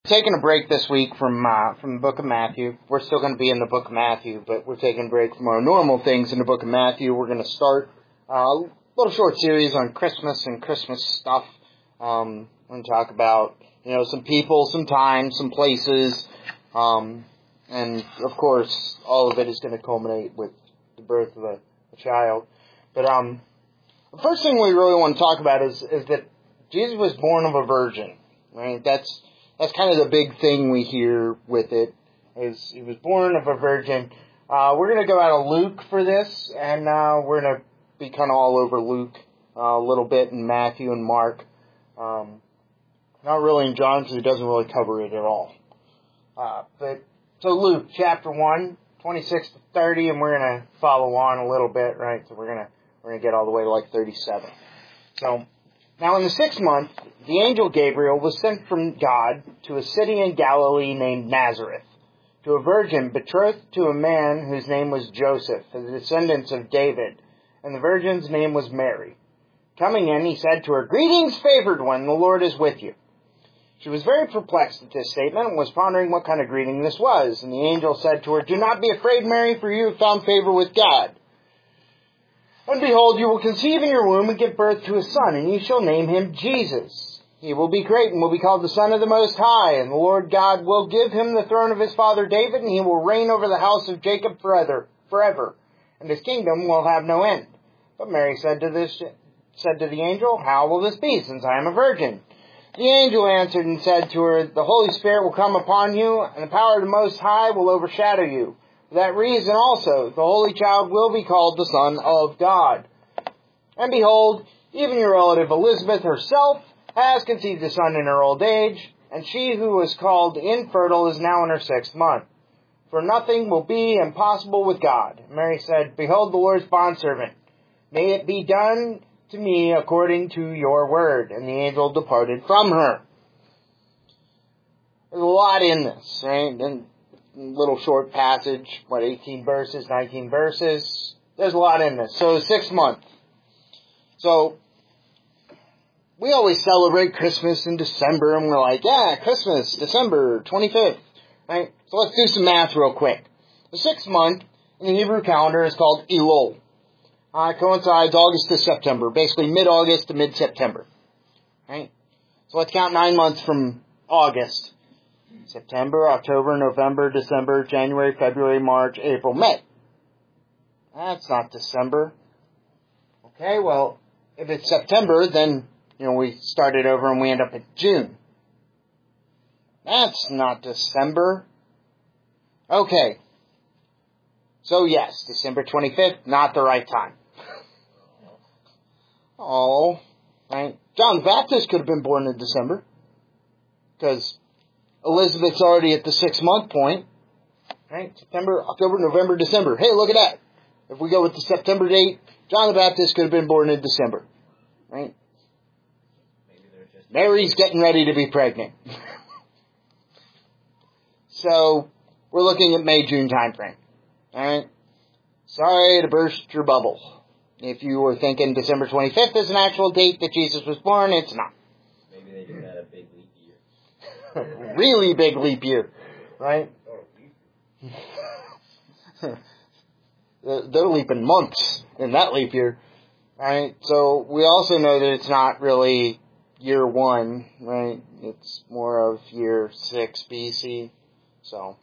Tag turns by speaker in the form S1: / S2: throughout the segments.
S1: Taking a break this week from the book of Matthew. We're still going to be in the book of Matthew, but we're taking a break from our normal things in the book of Matthew. We're going to start a little short series on Christmas and Christmas stuff. We're going to talk about, some people, some times, some places, and of course, all of it is going to culminate with the birth of a child. But the first thing we really want to talk about is that Jesus was born of a virgin, right? That's kind of the big thing we hear with it, is he was born of a virgin. We're going to go out of Luke for this, and we're going to be kind of all over Luke a little bit, in Matthew and Mark. Not really in John, because he doesn't really cover it at all. So Luke, chapter 1, 26 to 30, and we're going to follow on a little bit, right? So we're going to get all the way to like 37. So, now in the 6th month, the angel Gabriel was sent from God to a city in Galilee named Nazareth, to a virgin betrothed to a man whose name was Joseph, of the descendants of David, and the virgin's name was Mary. Coming in, he said to her, "Greetings, favored one, the Lord is with you." She was very perplexed at this statement and was pondering what kind of greeting this was. And the angel said to her, "Do not be afraid, Mary, for you have found favor with God. And behold, you will conceive in your womb and give birth to a son, and you shall name him Jesus. He will be great and will be called the Son of the Most High, and the Lord God will give him the throne of his father David, and he will reign over the house of Jacob forever, and his kingdom will have no end." But Mary said to the angel, "How will this be, since I am a virgin?" The angel answered and said to her, "The Holy Spirit will come upon you, and the power of the Most High will overshadow you. For that reason also, the Holy Child will be called the Son of God. And behold, even your relative Elizabeth herself has conceived a son in her old age, and she who was called infertile is now in her 6th month. For nothing will be impossible with God." Mary said, "Behold the Lord's bondservant. May it be done to me according to your word." And the angel departed from her. There's a lot in this, right? And little short passage, 18 verses, 19 verses. There's a lot in this. So 6th month. So we always celebrate Christmas in December, and we're like, yeah, Christmas, December 25th, right? So let's do some math real quick. The 6th month in the Hebrew calendar is called Elul. It coincides August to September, basically mid-August to mid-September, right? So let's count 9 months from August. September, October, November, December, January, February, March, April, May. That's not December. Okay, well, if it's September, then, we started over and we end up at June. That's not December. Okay. So yes, December 25th, not the right time. Oh, right. John the Baptist could have been born in December, because Elizabeth's already at the 6th month point, right? September, October, November, December. Hey, look at that. If we go with the September date, John the Baptist could have been born in December, right? Mary's getting ready to be pregnant. So, we're looking at May, June time frame, all right? Sorry to burst your bubble. If you were thinking December 25th is an actual date that Jesus was born, it's not.
S2: Maybe they just had a big leap year.
S1: Really big leap year, right? They're leaping months in that leap year, right? So we also know that it's not really year 1, right? It's more of year 6 BC. So,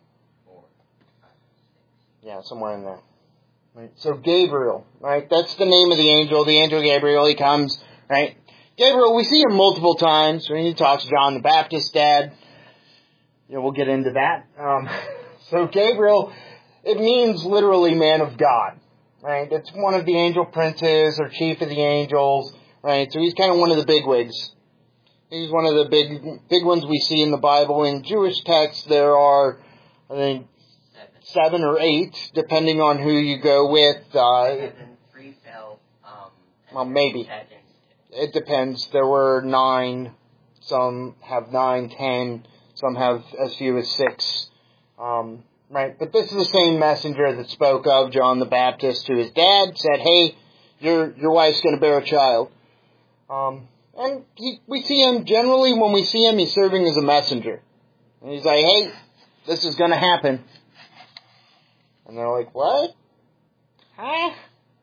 S1: yeah, somewhere in there. Right. So Gabriel, right? That's the name of the angel. The angel Gabriel, he comes, right? Gabriel, we see him multiple times when he talks to John the Baptist's dad. We'll get into that. So Gabriel, it means literally man of God, right? It's one of the angel princes or chief of the angels, right? So he's kind of one of the bigwigs. He's one of the big ones we see in the Bible. In Jewish texts, there are, I think, 7 or 8, depending on who you go with.
S2: 7, 3 fell.
S1: Well, maybe. It depends. There were 9. Some have 9, 10. Some have as few as 6. Right? But this is the same messenger that spoke of John the Baptist to his dad, said, "Hey, your wife's going to bear a child." And we see him, generally when we see him, he's serving as a messenger. And he's like, hey, this is going to happen. And they're like, what? Huh?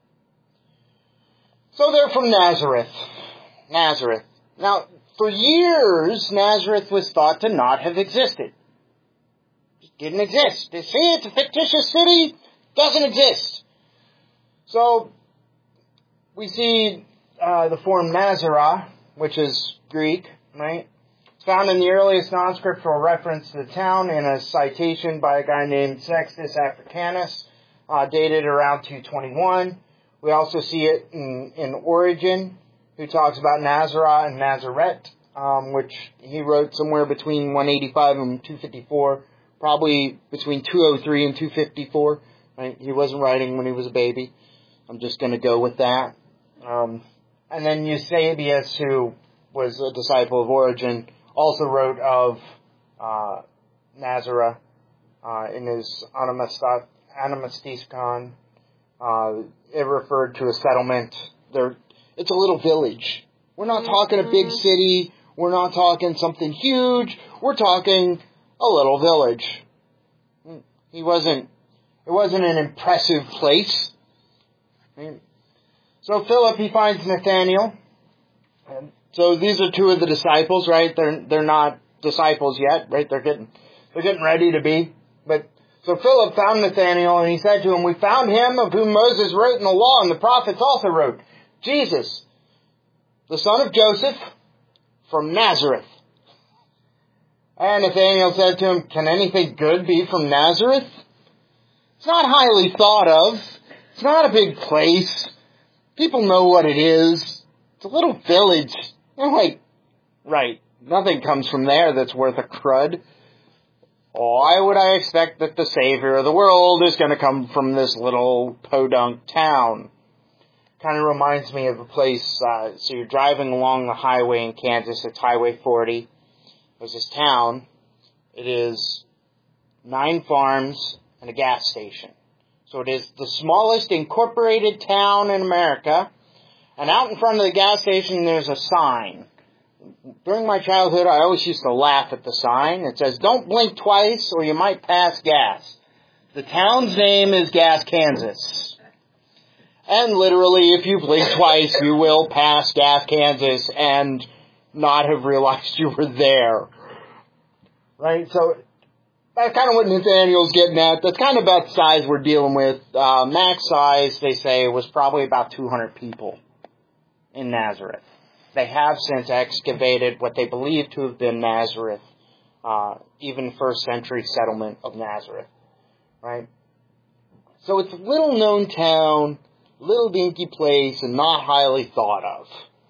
S1: So they're from Nazareth. Nazareth. Now, for years, Nazareth was thought to not have existed. It didn't exist. You see, it's a fictitious city. Doesn't exist. So, we see the form Nazareth, which is Greek, right? It's found in the earliest non-scriptural reference to the town in a citation by a guy named Sextus Africanus, dated around 221. We also see it in Origen, who talks about Nazareth and Nazareth, which he wrote somewhere between 185 and 254, probably between 203 and 254. Right? He wasn't writing when he was a baby. I'm just going to go with that. And then Eusebius, who was a disciple of Origen, also wrote of Nazareth in his Onomasticon. It referred to a settlement. It's a little village. We're not talking a big city. We're not talking something huge. We're talking a little village. It wasn't an impressive place. So Philip, he finds Nathanael. So these are two of the disciples, right? They're not disciples yet, right? They're getting ready to be. But so Philip found Nathanael, and he said to him, we found him of whom Moses wrote in the law, and the prophets also wrote, Jesus, the son of Joseph, from Nazareth. And Nathanael said to him, can anything good be from Nazareth? It's not highly thought of. It's not a big place. People know what it is. It's a little village. Oh, wait. Right. Nothing comes from there that's worth a crud. Why would I expect that the Savior of the world is going to come from this little podunk town? Kind of reminds me of a place, so you're driving along the highway in Kansas, it's Highway 40. There's this town. It is 9 farms and a gas station. So it is the smallest incorporated town in America. And out in front of the gas station, there's a sign. During my childhood, I always used to laugh at the sign. It says, don't blink twice or you might pass gas. The town's name is Gas, Kansas. And literally, if you blink twice, you will pass Gas, Kansas and not have realized you were there. Right? So that's kind of what Nathaniel's getting at. That's kind of about the size we're dealing with. Max size, they say, was probably about 200 people in Nazareth. They have since excavated what they believe to have been Nazareth, even first century settlement of Nazareth. Right? So it's a little known town, little dinky place, and not highly thought of.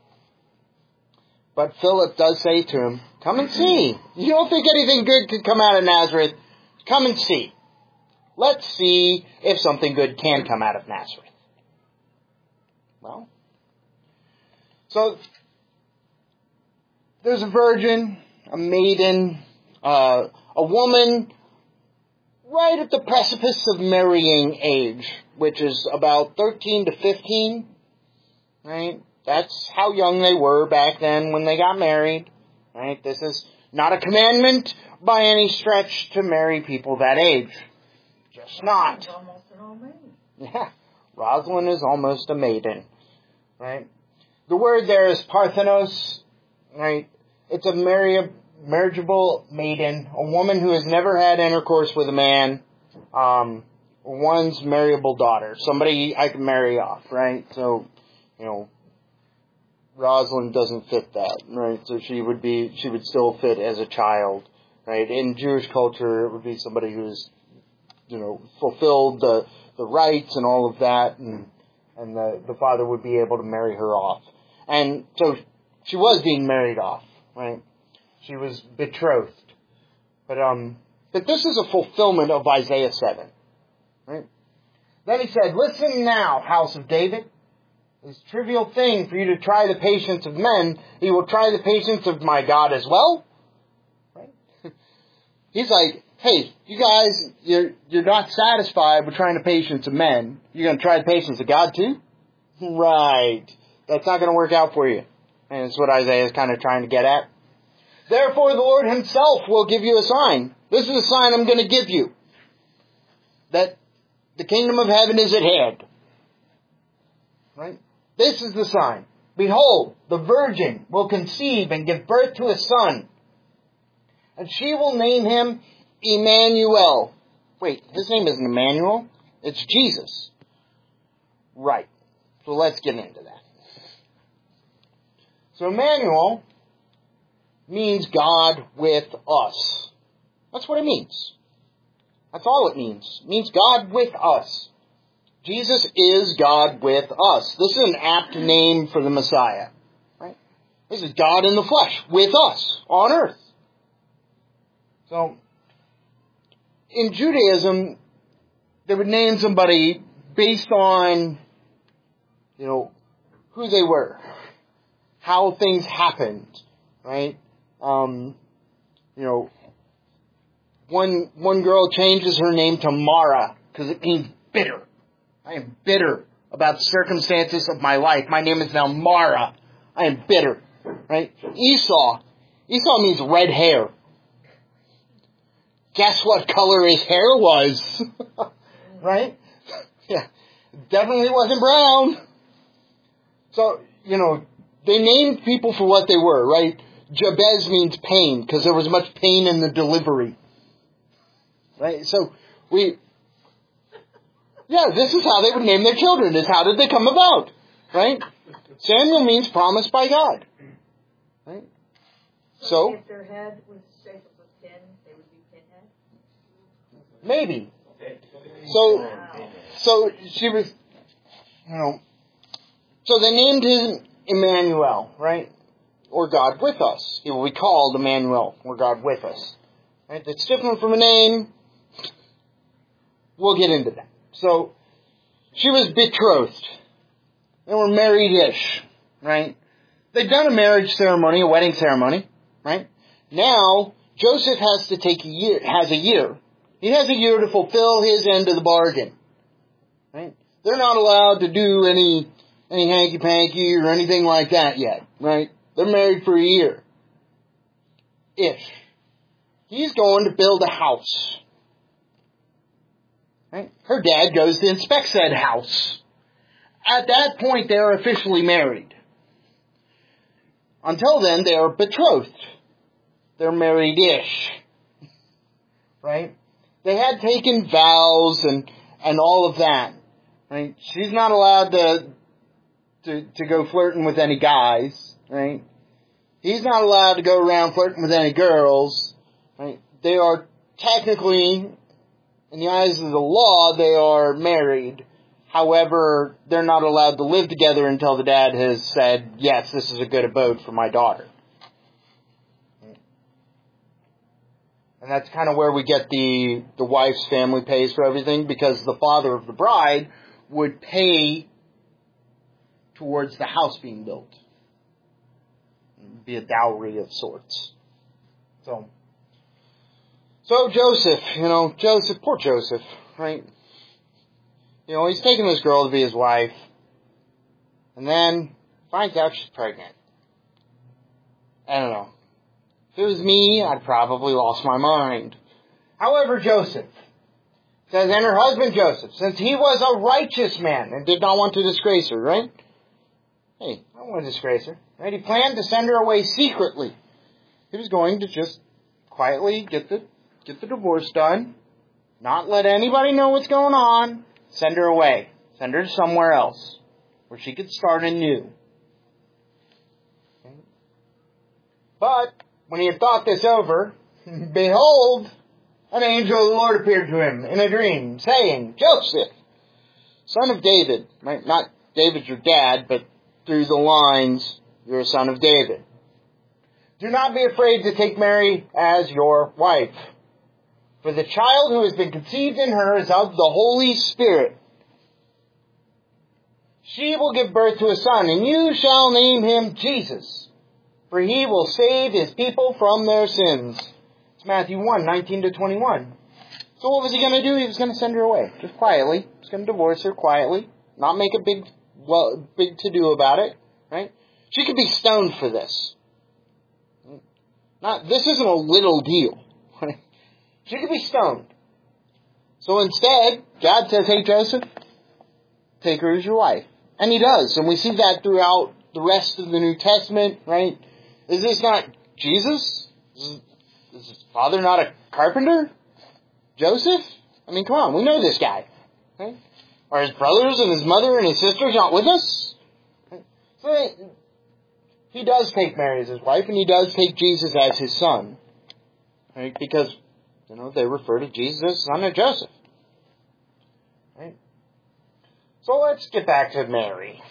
S1: But Philip does say to him, come and see. You don't think anything good could come out of Nazareth? Come and see. Let's see if something good can come out of Nazareth. Well, so there's a virgin, a maiden, a woman right at the precipice of marrying age, which is about 13 to 15, right? That's how young they were back then when they got married, right? This is not a commandment by any stretch to marry people that age. Just not.
S3: Almost an old maiden.
S1: Yeah, Rosalind is almost a maiden, right? The word there is parthenos, right? It's a marriageable maiden, a woman who has never had intercourse with a man, one's marriable daughter, somebody I can marry off, right? So, Rosalind doesn't fit that, right? So she would still fit as a child, right? In Jewish culture, it would be somebody who's, fulfilled the rites and all of that, and the father would be able to marry her off. And so she was being married off, right? She was betrothed. But this is a fulfillment of Isaiah 7, right? Then he said, listen now, house of David. This trivial thing for you to try the patience of men, he will try the patience of my God as well. Right? He's like, hey, you guys, you're not satisfied with trying the patience of men. You're going to try the patience of God too? Right. That's not going to work out for you. And it's what Isaiah is kind of trying to get at. Therefore the Lord himself will give you a sign. This is a sign I'm going to give you. That the kingdom of heaven is at hand. Right? This is the sign. Behold, the virgin will conceive and give birth to a son. And she will name him Emmanuel. Wait, his name isn't Emmanuel. It's Jesus. Right. So let's get into that. So Emmanuel means God with us. That's what it means. That's all it means. It means God with us. Jesus is God with us. This is an apt name for the Messiah. Right? This is God in the flesh with us on earth. So, in Judaism, they would name somebody based on, who they were, how things happened, right? One girl changes her name to Mara because it means bitter. I am bitter about the circumstances of my life. My name is now Mara. I am bitter, right? Esau means red hair. Guess what color his hair was? Right? Yeah. Definitely wasn't brown. So, they named people for what they were, right? Jabez means pain, because there was much pain in the delivery. Right? So, this is how they would name their children, is how did they come about? Right? Samuel means promised by God. Right? So
S3: if their head was shaped with a pin, they would be pinhead?
S1: Maybe. So she was, so they named him Emmanuel, right? Or God with us. He will be called Emmanuel, or God with us. Right? That's different from a name. We'll get into that. So, she was betrothed. They were married-ish, right? They'd done a marriage ceremony, a wedding ceremony, right? Now, Joseph has a year. He has a year to fulfill his end of the bargain, right? They're not allowed to do any hanky-panky or anything like that yet, right? They're married for a year. Ish. He's going to build a house. Right? Her dad goes to inspect said house. At that point, they are officially married. Until then, they are betrothed. They're married-ish. Right? They had taken vows and all of that. Right? She's not allowed to go flirting with any guys. Right? He's not allowed to go around flirting with any girls. Right? They are technically, in the eyes of the law, they are married. However, they're not allowed to live together until the dad has said, yes, this is a good abode for my daughter. And that's kind of where we get the wife's family pays for everything, because the father of the bride would pay towards the house being built. It'd be a dowry of sorts. So Joseph, poor Joseph, right? He's taking this girl to be his wife, and then finds out she's pregnant. I don't know. If it was me, I'd probably lost my mind. However, Joseph says, and her husband Joseph, since he was a righteous man and did not want to disgrace her, right? Hey, I don't want to disgrace her. Right? He planned to send her away secretly. He was going to just quietly get the divorce done, not let anybody know what's going on, send her away. Send her to somewhere else where she could start anew. Okay? But when he had thought this over, behold, an angel of the Lord appeared to him in a dream, saying, Joseph, son of David, right? Not David your dad, but through the lines, you're a son of David. Do not be afraid to take Mary as your wife. For the child who has been conceived in her is of the Holy Spirit. She will give birth to a son, and you shall name him Jesus, for he will save his people from their sins. It's Matthew 1:19-21. So what was he going to do? He was going to send her away, just quietly. He was going to divorce her quietly, not make a big to-do about it, right? She could be stoned for this. This isn't a little deal. She could be stoned. So instead, God says, hey, Joseph, take her as your wife. And he does. And we see that throughout the rest of the New Testament, right? Is this not Jesus? Is his father not a carpenter? Joseph? I mean, come on, we know this guy. Right? Are his brothers and his mother and his sisters not with us? Right? So he does take Mary as his wife, and he does take Jesus as his son. Right? Because, they refer to Jesus as son of Joseph. Right? So let's get back to Mary.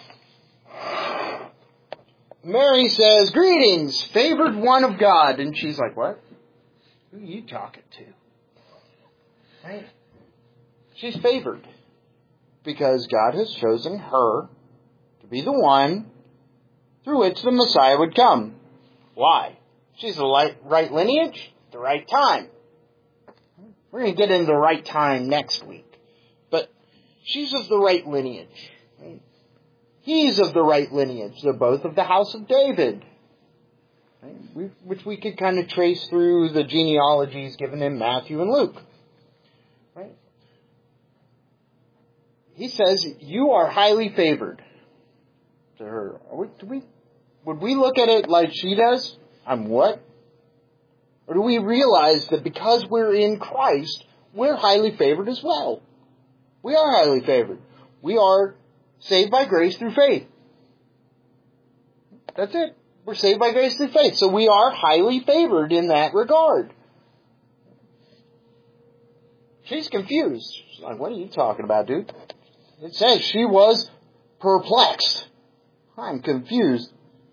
S1: Mary says, greetings, favored one of God. And she's like, what? Who are you talking to? Right? She's favored because God has chosen her to be the one through which the Messiah would come. Why? She's the right lineage, the right time. We're going to get into the right time next week. But she's of the right lineage. Right? He's of the right lineage. They're both of the house of David. Right? Which we could kind of trace through the genealogies given in Matthew and Luke. Right? He says, you are highly favored. To her. Would we look at it like she does? I'm what? Or do we realize that because we're in Christ, we're highly favored as well? We are highly favored. We are saved by grace through faith. That's it. We're saved by grace through faith. So we are highly favored in that regard. She's confused. She's like, what are you talking about, dude? It says she was perplexed. I'm confused.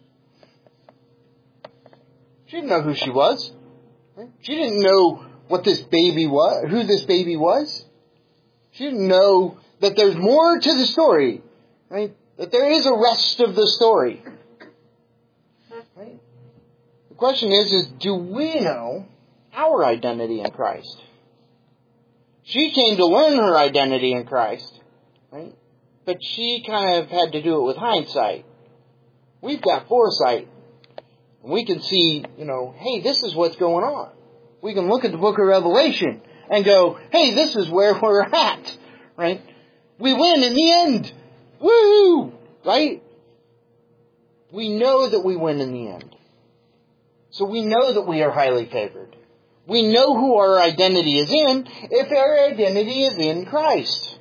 S1: She didn't know who she was. She didn't know what this baby was, who this baby was. She didn't know that there's more to the story, right? That there is a rest of the story. Right? The question is do we know our identity in Christ? She came to learn her identity in Christ, right? But she kind of had to do it with hindsight. We've got foresight. And we can see, hey, this is what's going on. We can look at the book of Revelation and go, hey, this is where we're at, right? We win in the end. Woo! Right? We know that we win in the end. So we know that we are highly favored. We know who our identity is in if our identity is in Christ.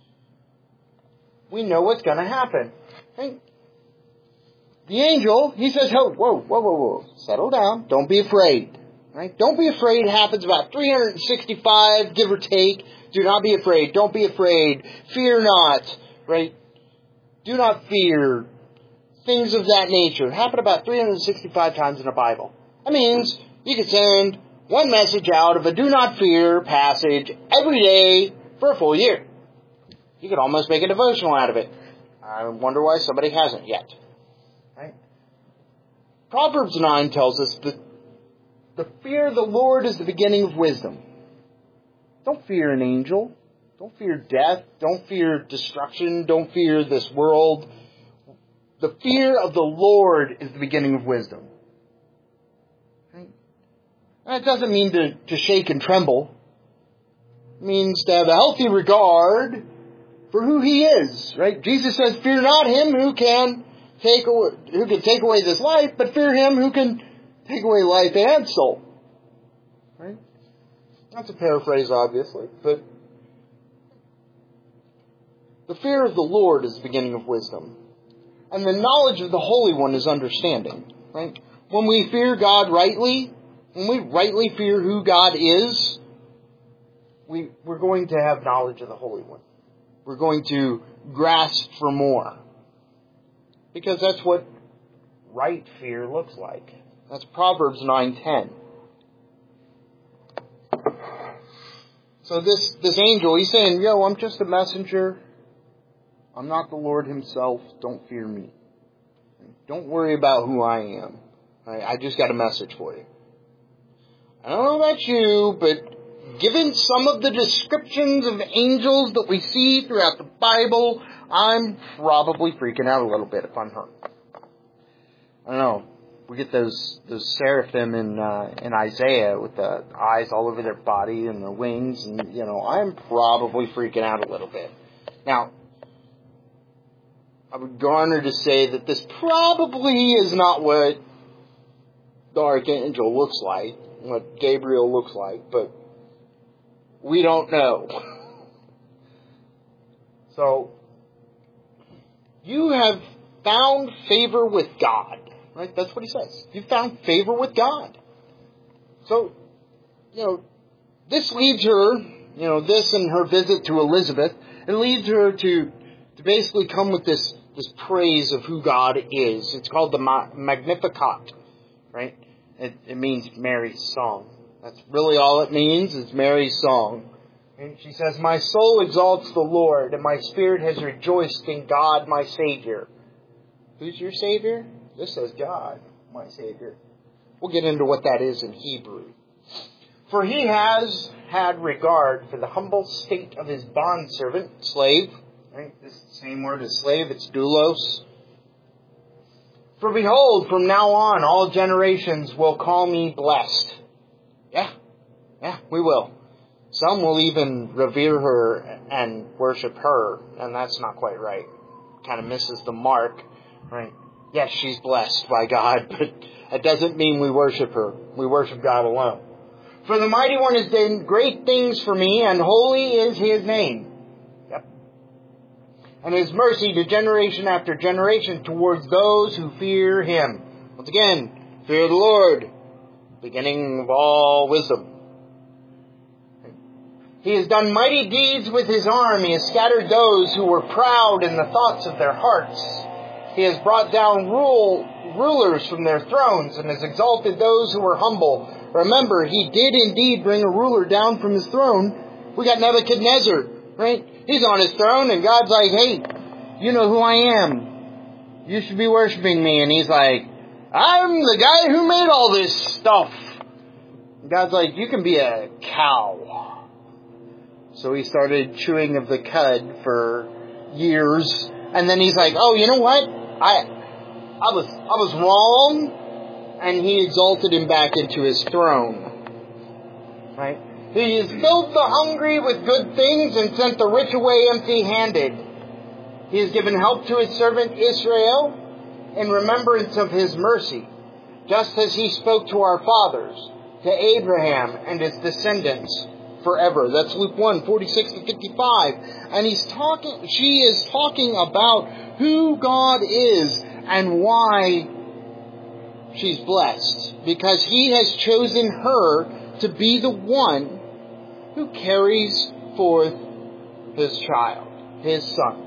S1: We know what's going to happen. Right? The angel, he says, whoa. Settle down. Don't be afraid. Right? Don't be afraid. It happens about 365, give or take. Do not be afraid. Don't be afraid. Fear not. Right? Do not fear. Things of that nature. It happened about 365 times in the Bible. That means you could send one message out of a do not fear passage every day for a full year. You could almost make a devotional out of it. I wonder why somebody hasn't yet. Right? Proverbs 9 tells us that the fear of the Lord is the beginning of wisdom. Don't fear an angel. Don't fear death. Don't fear destruction. Don't fear this world. The fear of the Lord is the beginning of wisdom. Right? That doesn't mean to shake and tremble. It means to have a healthy regard for who He is. Right? Jesus says, fear not him who can take away this life, but fear Him who can take away life and soul. Right? That's a paraphrase, obviously, but the fear of the Lord is the beginning of wisdom. And the knowledge of the Holy One is understanding. Right? When we fear God rightly, when we rightly fear who God is, we're going to have knowledge of the Holy One. We're going to grasp for more. Because that's what right fear looks like. That's Proverbs 9:10. So this angel, he's saying, I'm just a messenger. I'm not the Lord Himself. Don't fear me. Don't worry about who I am. I just got a message for you. I don't know about you, but given some of the descriptions of angels that we see throughout the Bible, I'm probably freaking out a little bit if I'm her. I don't know. We get those seraphim in Isaiah with the eyes all over their body and their wings, and I'm probably freaking out a little bit. Now, I would go on to say that this probably is not what the archangel looks like, what Gabriel looks like, but we don't know. So, you have found favor with God. Right? That's what he says. You found favor with God. So, this leads her, this and her visit to Elizabeth, it leads her to basically come with this praise of who God is. It's called the Magnificat, right? It means Mary's song. That's really all it means, is Mary's song. And she says, "My soul exalts the Lord, and my spirit has rejoiced in God my Savior." Who's your Savior? This says God, my Savior. We'll get into what that is in Hebrew. "For he has had regard for the humble state of his bondservant," slave. Right? This is the same word as slave. It's doulos. "For behold, from now on, all generations will call me blessed." Yeah, we will. Some will even revere her and worship her, and that's not quite right. Kind of misses the mark, right? Yes, she's blessed by God, but it doesn't mean we worship her. We worship God alone. "For the Mighty One has done great things for me, and holy is his name." Yep. "And his mercy to generation after generation towards those who fear him." Once again, fear the Lord, beginning of all wisdom. "He has done mighty deeds with his arm. He has scattered those who were proud in the thoughts of their hearts. He has brought down rulers from their thrones and has exalted those who were humble." Remember, he did indeed bring a ruler down from his throne. We got Nebuchadnezzar, right? He's on his throne, and God's like, "Hey, you know who I am. You should be worshiping me." And he's like, "I'm the guy who made all this stuff." And God's like, "You can be a cow." So he started chewing of the cud for years. And then he's like, "Oh, you know what? I was wrong." And he exalted him back into his throne. Right? "He has filled the hungry with good things and sent the rich away empty-handed. He has given help to his servant Israel in remembrance of his mercy, just as he spoke to our fathers, to Abraham and his descendants forever." That's Luke 1, 46 to 55. And she is talking about who God is and why she's blessed. Because he has chosen her to be the one who carries forth his child, his son.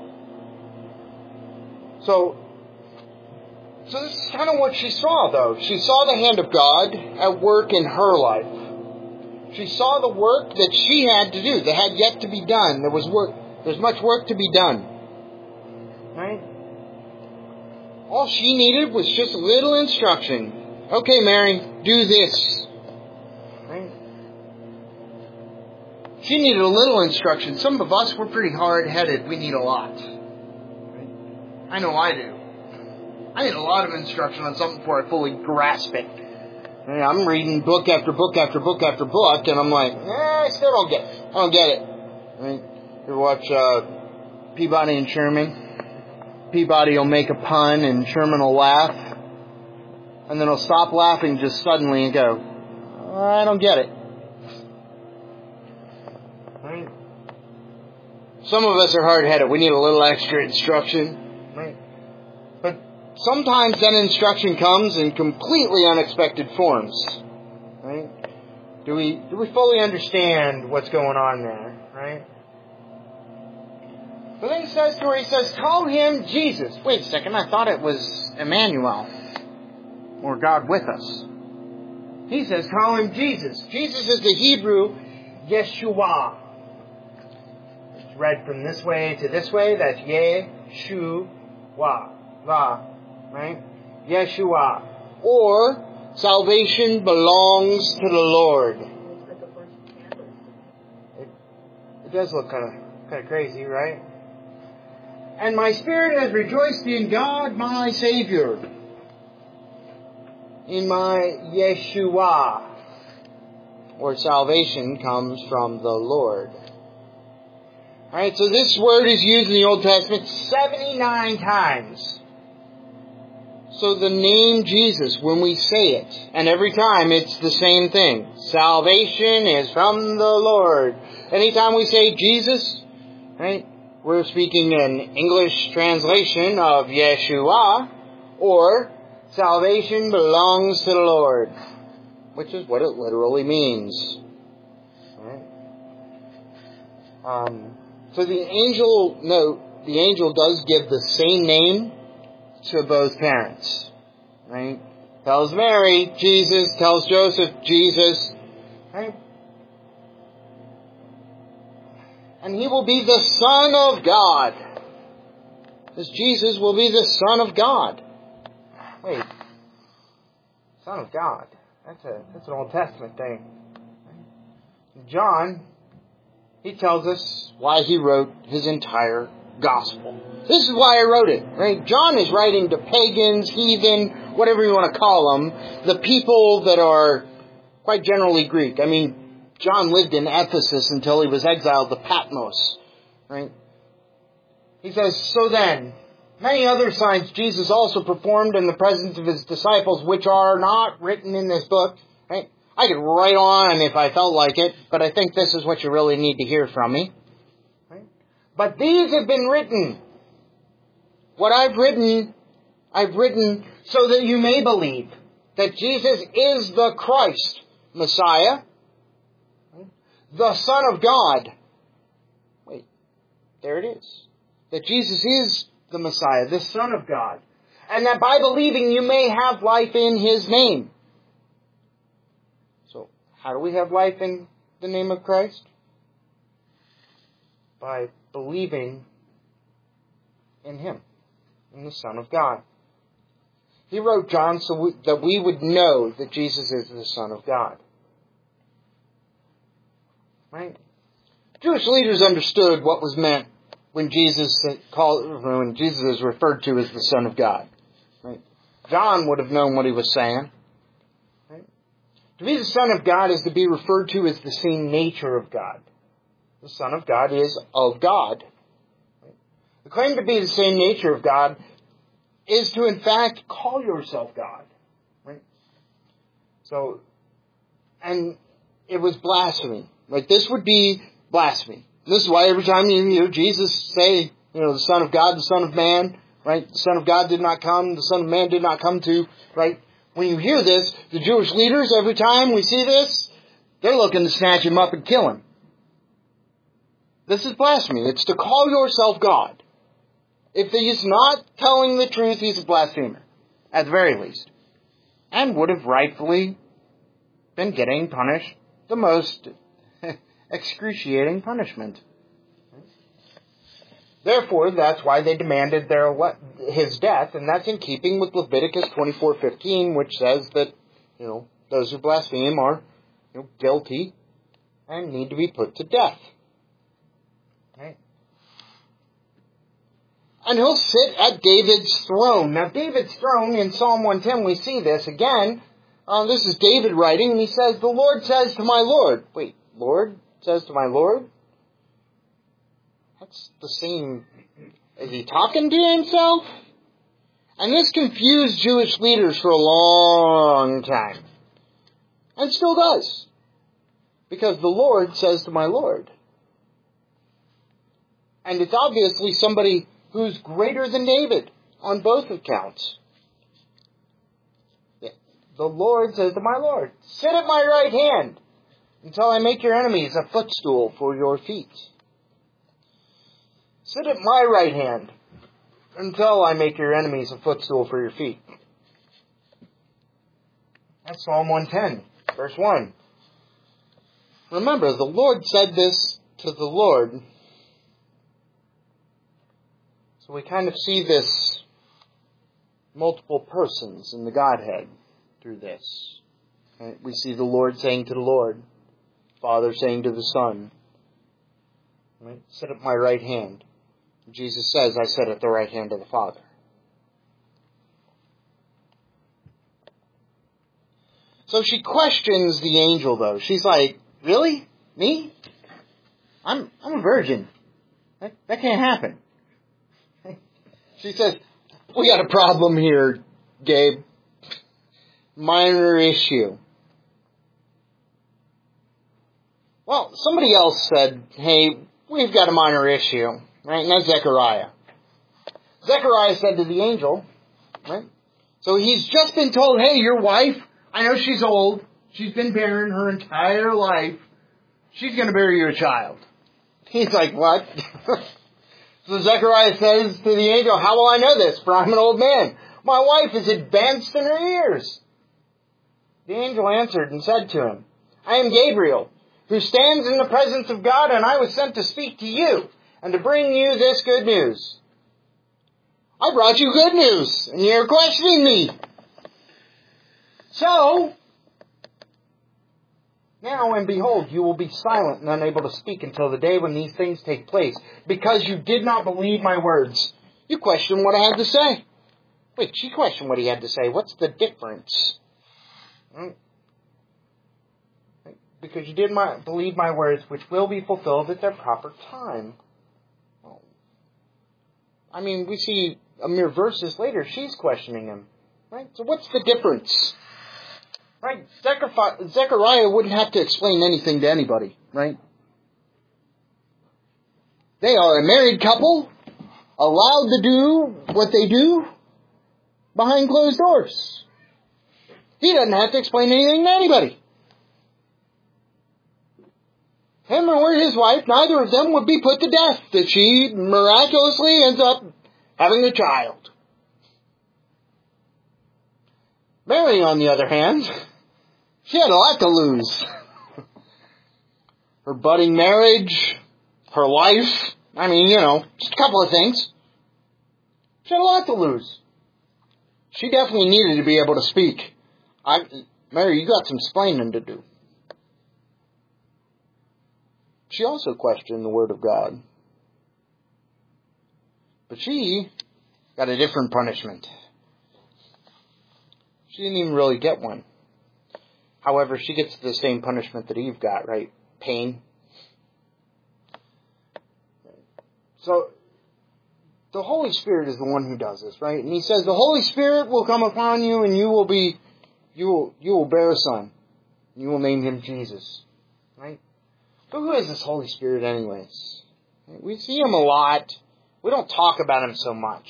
S1: So this is kind of what she saw, though. She saw the hand of God at work in her life. She saw the work that she had to do, that had yet to be done. There was work. There's much work to be done. Right? All she needed was just a little instruction. "Okay, Mary, do this." Right? She needed a little instruction. Some of us, we're pretty hard-headed. We need a lot. Right? I know I do. I need a lot of instruction on something before I fully grasp it. I'm reading book after book after book after book, and I'm like, I still don't get it. I don't get it. Right? You watch Peabody and Sherman. Peabody will make a pun, and Sherman will laugh. And then he'll stop laughing just suddenly and go, I don't get it. Right? Some of us are hard-headed. We need a little extra instruction. Right? But sometimes that instruction comes in completely unexpected forms. Right? Do we fully understand what's going on there? Right? But then he says to her, he says, "Call him Jesus." Wait a second, I thought it was Emmanuel, or God with us. He says, call him Jesus. Jesus is the Hebrew Yeshua. It's read from this way to this way. That's Yeshua. Right? Yeshua. Or, salvation belongs to the Lord. It does look kind of crazy, right? "And my spirit has rejoiced in God my Savior." in my Yeshua, or salvation comes from the Lord. Alright, so this word is used in the Old Testament 79 times. So the name Jesus, when we say it, and every time it's the same thing. Salvation is from the Lord. Anytime we say Jesus, right, we're speaking an English translation of Yeshua, or salvation belongs to the Lord, which is what it literally means. Right? So the angel does give the same name to both parents. Right? Tells Mary, Jesus. Tells Joseph, Jesus. Right? And he will be the Son of God. This Jesus will be the Son of God. Wait. Son of God. That's an Old Testament thing. John, he tells us why he wrote his entire gospel. This is why I wrote it, right? John is writing to pagans, heathen, whatever you want to call them, the people that are quite generally Greek. I mean, John lived in Ephesus until he was exiled to Patmos, right? He says, so then, many other signs Jesus also performed in the presence of his disciples, which are not written in this book, right? I could write on if I felt like it, but I think this is what you really need to hear from me. Right? But these have been written. What I've written so that you may believe that Jesus is the Christ, Messiah, the Son of God. Wait, there it is. That Jesus is the Messiah, the Son of God. And that by believing you may have life in His name. So, how do we have life in the name of Christ? By believing in Him, in the Son of God. He wrote John so that we would know that Jesus is the Son of God. Right? Jewish leaders understood what was meant when Jesus is referred to as the Son of God. Right? John would have known what he was saying. Right? To be the Son of God is to be referred to as the same nature of God. The Son of God is of God. Right? The claim to be the same nature of God is to in fact call yourself God. Right? So, and it was blasphemy. Right? This would be blasphemy. This is why every time you hear Jesus say, the Son of God, the Son of Man, right? The Son of God did not come, the Son of Man did not come to, right? When you hear this, the Jewish leaders, every time we see this, they're looking to snatch him up and kill him. This is blasphemy. It's to call yourself God. If he's not telling the truth, he's a blasphemer, at the very least. And would have rightfully been getting punished the most excruciating punishment. Therefore, that's why they demanded his death, and that's in keeping with Leviticus 24:15, which says that those who blaspheme are guilty and need to be put to death. Right? And he'll sit at David's throne. Now, David's throne in Psalm 110, we see this again. This is David writing, and he says, "The Lord says to my Lord." Wait, Lord says to my Lord? That's the same. Is he talking to himself? And this confused Jewish leaders for a long time. And still does. Because the Lord says to my Lord. And it's obviously somebody who's greater than David on both accounts. The Lord says to my Lord, "Sit at my right hand until I make your enemies a footstool for your feet." Sit at my right hand until I make your enemies a footstool for your feet. That's Psalm 110, verse 1. Remember, the Lord said this to the Lord. So we kind of see this multiple persons in the Godhead through this. Right? We see the Lord saying to the Lord, Father saying to the Son, right? Sit at my right hand. Jesus says, I sit at the right hand of the Father. So she questions the angel, though. She's like, really? Me? I'm a virgin. That can't happen. She says, we got a problem here, Gabe. Minor issue. Well, somebody else said, hey, we've got a minor issue. Right? And that's Zechariah. Zechariah said to the angel, right? So he's just been told, hey, your wife, I know she's old. She's been barren her entire life. She's going to bear you a child. He's like, what? So Zechariah says to the angel, how will I know this? For I'm an old man. My wife is advanced in her years. The angel answered and said to him, I am Gabriel, who stands in the presence of God, and I was sent to speak to you and to bring you this good news. I brought you good news, and you're questioning me. So, now and behold, you will be silent and unable to speak until the day when these things take place, because you did not believe my words. You questioned what I had to say. Wait, she questioned what he had to say. What's the difference? Because you did not believe my words, which will be fulfilled at their proper time. I mean, we see a mere verses later, she's questioning him. Right? So what's the difference? Right? Zechariah wouldn't have to explain anything to anybody. Right? They are a married couple, allowed to do what they do behind closed doors. He doesn't have to explain anything to anybody. Him or his wife, neither of them would be put to death if she miraculously ends up having a child. Mary, on the other hand, she had a lot to lose. Her budding marriage, her life, just a couple of things. She had a lot to lose. She definitely needed to be able to speak. Mary, you got some explaining to do. She also questioned the Word of God. But she got a different punishment. She didn't even really get one. However, she gets the same punishment that Eve got, right? Pain. So, the Holy Spirit is the one who does this, right? And he says, the Holy Spirit will come upon you and you will bear a son. You will name him Jesus. Right? But who is this Holy Spirit anyways? We see him a lot. We don't talk about him so much.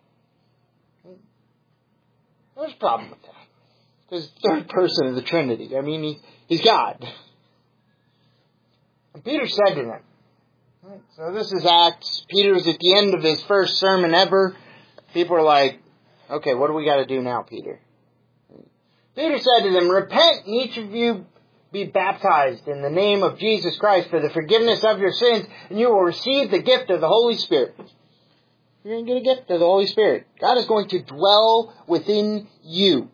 S1: There's a problem with that. Because third person of the Trinity. He's God. And Peter said to them. Right? So this is Acts. Peter's at the end of his first sermon ever. People are like, okay, what do we got to do now, Peter? Peter said to them, repent, and each of you be baptized in the name of Jesus Christ for the forgiveness of your sins, and you will receive the gift of the Holy Spirit. You're going to get a gift of the Holy Spirit. God is going to dwell within you.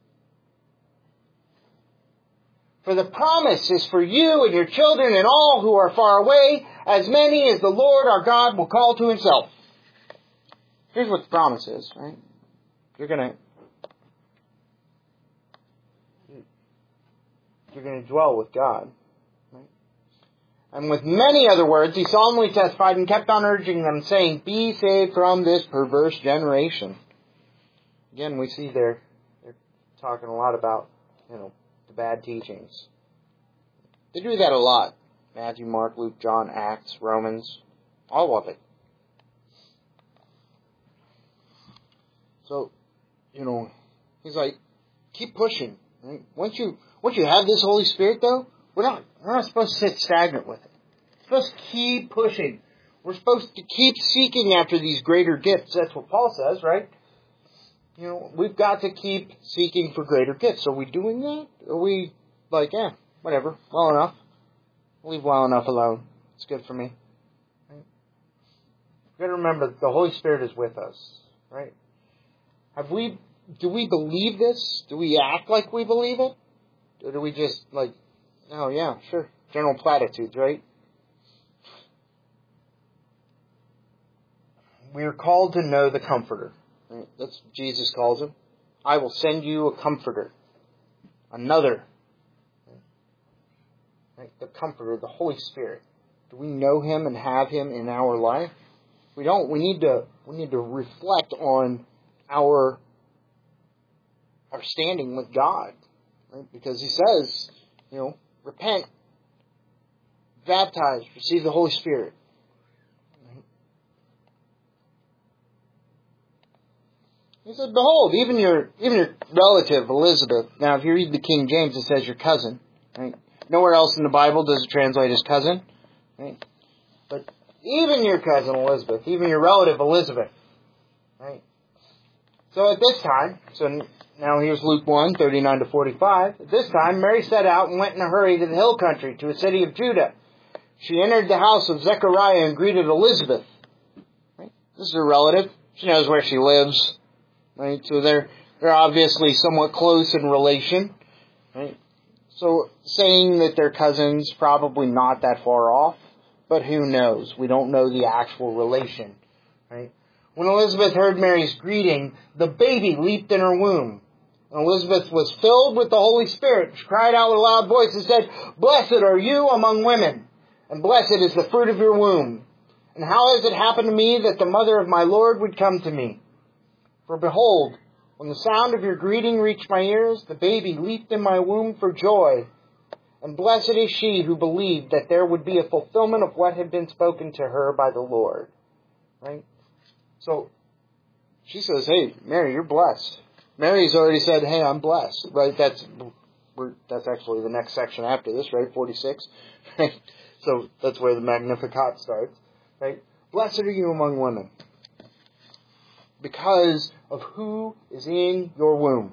S1: For the promise is for you and your children and all who are far away, as many as the Lord our God will call to himself. Here's what the promise is, right? You're going to dwell with God. Right? And with many other words, he solemnly testified and kept on urging them, saying, be saved from this perverse generation. Again, we see they're talking a lot about, the bad teachings. They do that a lot. Matthew, Mark, Luke, John, Acts, Romans, all of it. So, he's like, keep pushing. Right? Once you have this Holy Spirit, though, we're not supposed to sit stagnant with it. We're supposed to keep pushing. We're supposed to keep seeking after these greater gifts. That's what Paul says, right? We've got to keep seeking for greater gifts. Are we doing that? Are we like, whatever, well enough. Leave well enough alone. It's good for me. Right? You've got to remember that the Holy Spirit is with us, right? Do we believe this? Do we act like we believe it? Or do we just oh yeah, sure, general platitudes, right? We are called to know the Comforter. Right? That's what Jesus calls him. I will send you a Comforter. another. Right? The Comforter, the Holy Spirit. Do we know Him and have Him in our life? We don't. We need to reflect on our standing with God, right? Because He says, repent, baptize, receive the Holy Spirit. Right? He said, behold, even your relative Elizabeth. Now, if you read the King James, it says your cousin. Right? Nowhere else in the Bible does it translate as cousin. Right? But even your cousin Elizabeth, even your relative Elizabeth. Right? So at this time, now here's Luke 1, 39 to 45. At this time, Mary set out and went in a hurry to the hill country, to a city of Judah. She entered the house of Zechariah and greeted Elizabeth. Right? This is her relative. She knows where she lives. Right? So they're obviously somewhat close in relation. Right? So saying that they're cousins, probably not that far off. But who knows? We don't know the actual relation. Right? When Elizabeth heard Mary's greeting, the baby leaped in her womb. And Elizabeth was filled with the Holy Spirit. She cried out with a loud voice and said, "Blessed are you among women, and blessed is the fruit of your womb. And how has it happened to me that the mother of my Lord would come to me? For behold, when the sound of your greeting reached my ears, the baby leaped in my womb for joy. And blessed is she who believed that there would be a fulfillment of what had been spoken to her by the Lord." Right? So, she says, hey, Mary, you're blessed. Mary's already said, hey, I'm blessed. Right? That's actually the next section after this, right? 46. Right? So, that's where the Magnificat starts. Right? Blessed are you among women, because of who is in your womb.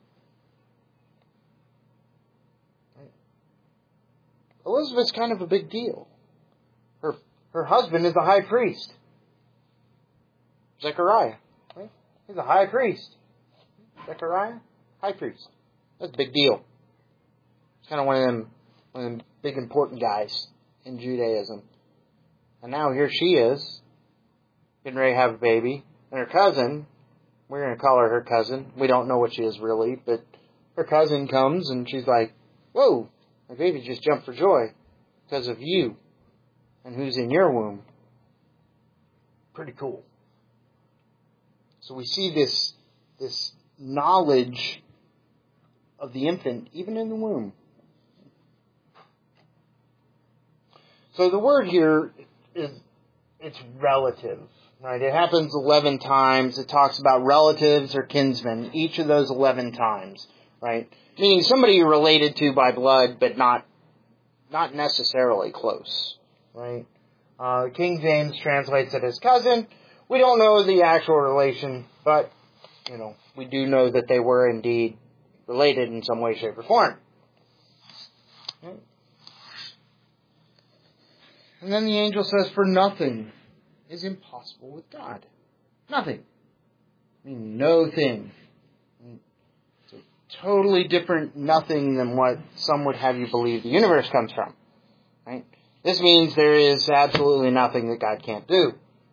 S1: Right? Elizabeth's kind of a big deal. Her husband is a high priest. Zechariah. Right? He's a high priest. Zechariah, high priest. That's a big deal. It's kind of one of them big important guys in Judaism. And now here she is, getting ready to have a baby. And her cousin, we're going to call her cousin. We don't know what she is really, but her cousin comes and she's like, whoa, my baby just jumped for joy because of you and who's in your womb. Pretty cool. So we see this knowledge of the infant even in the womb. So the word here it's relative, right? It happens 11 times. It talks about relatives or kinsmen, each of those 11 times, right? Meaning somebody you're related to by blood, but not necessarily close, right? King James translates it as cousin. We don't know the actual relation, but, we do know that they were indeed related in some way, shape, or form. Okay. And then the angel says, for nothing is impossible with God. Nothing. I mean, no thing. It's a totally different nothing than what some would have you believe the universe comes from. Right? This means there is absolutely nothing that God can't do.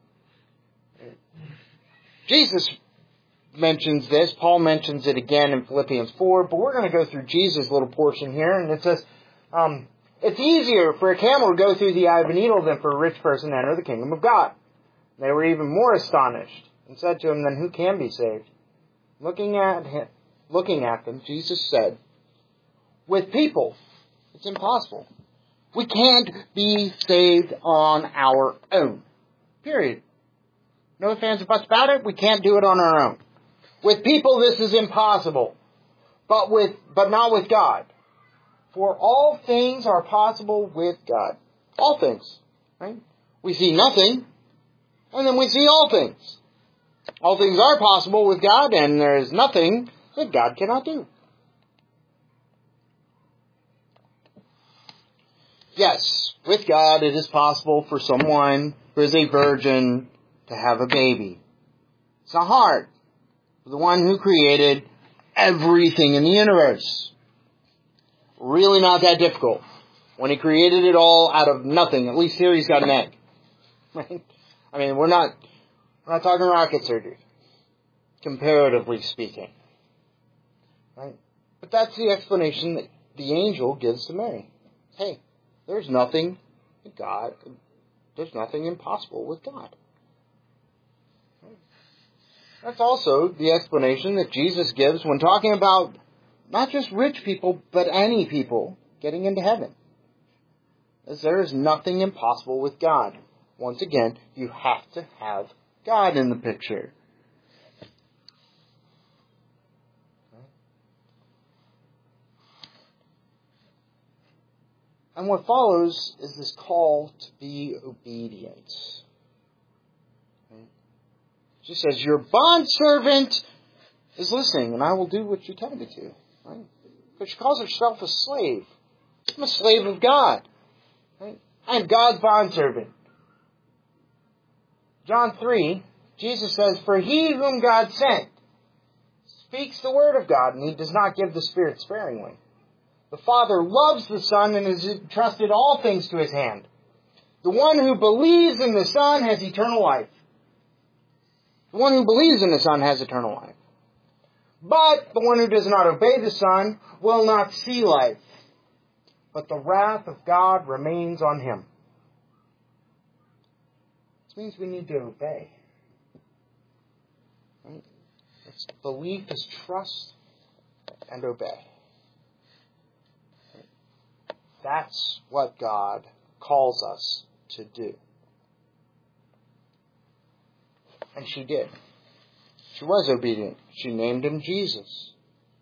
S1: Jesus mentions this. Paul mentions it again in Philippians 4. But we're going to go through Jesus' little portion here. And it says, it's easier for a camel to go through the eye of a needle than for a rich person to enter the kingdom of God. They were even more astonished and said to him, then who can be saved? Looking at them, Jesus said, with people, it's impossible. We can't be saved on our own. Period. No ifs, ands, or buts about it. We can't do it on our own. With people, this is impossible. But not with God. For all things are possible with God. All things. Right? We see nothing, and then we see all things. All things are possible with God, and there is nothing that God cannot do. Yes, with God it is possible for someone who is a virgin to have a baby. It's not hard. The one who created everything in the universe. Really not that difficult. When he created it all out of nothing. At least here he's got an egg. Right? I mean, we're not talking rocket surgery. Comparatively speaking. Right? But that's the explanation that the angel gives to Mary. Hey, there's nothing impossible with God. That's also the explanation that Jesus gives when talking about not just rich people, but any people getting into heaven. As there is nothing impossible with God. Once again, you have to have God in the picture. And what follows is this call to be obedient. She says, your bondservant is listening, and I will do what you tell me to. Right? But she calls herself a slave. I'm a slave of God. Right? I'm God's bondservant. John 3, Jesus says, for he whom God sent speaks the word of God, and he does not give the Spirit sparingly. The Father loves the Son and has entrusted all things to his hand. The one who believes in the Son has eternal life. The one who believes in the Son has eternal life. But the one who does not obey the Son will not see life, but the wrath of God remains on him. This means we need to obey. Right? It's belief is trust and obey. That's what God calls us to do. And she did. She was obedient. She named him Jesus.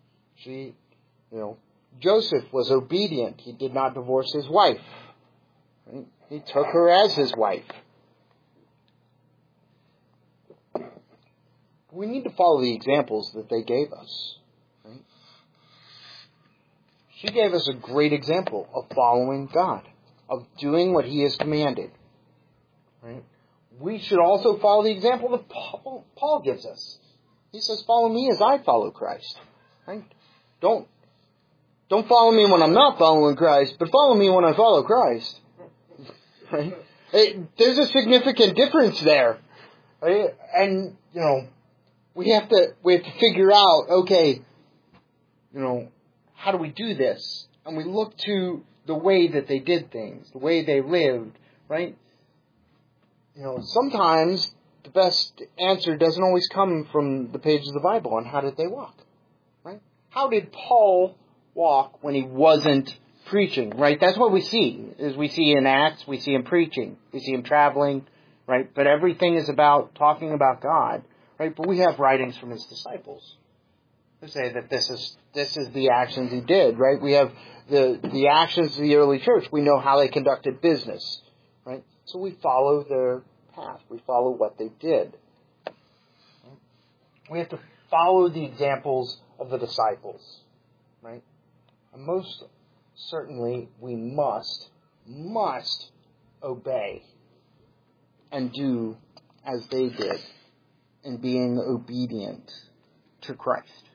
S1: Joseph was obedient. He did not divorce his wife. Right? He took her as his wife. We need to follow the examples that they gave us. Right? She gave us a great example of following God, of doing what he has commanded. Right? We should also follow the example that Paul gives us. He says, follow me as I follow Christ. Right? Don't follow me when I'm not following Christ, but follow me when I follow Christ. Right? There's a significant difference there. Right? And, we have to figure out, okay, how do we do this? And we look to the way that they did things, the way they lived, right? Sometimes the best answer doesn't always come from the pages of the Bible on how did they walk, right? How did Paul walk when he wasn't preaching, right? That's what we see, is we see in Acts, we see him preaching, we see him traveling, right? But everything is about talking about God, right? But we have writings from his disciples who say that this is the actions he did, right? We have the actions of the early church. We know how they conducted business, right? So we follow their path. We follow what they did. We have to follow the examples of the disciples, right? And most certainly we must obey and do as they did in being obedient to Christ.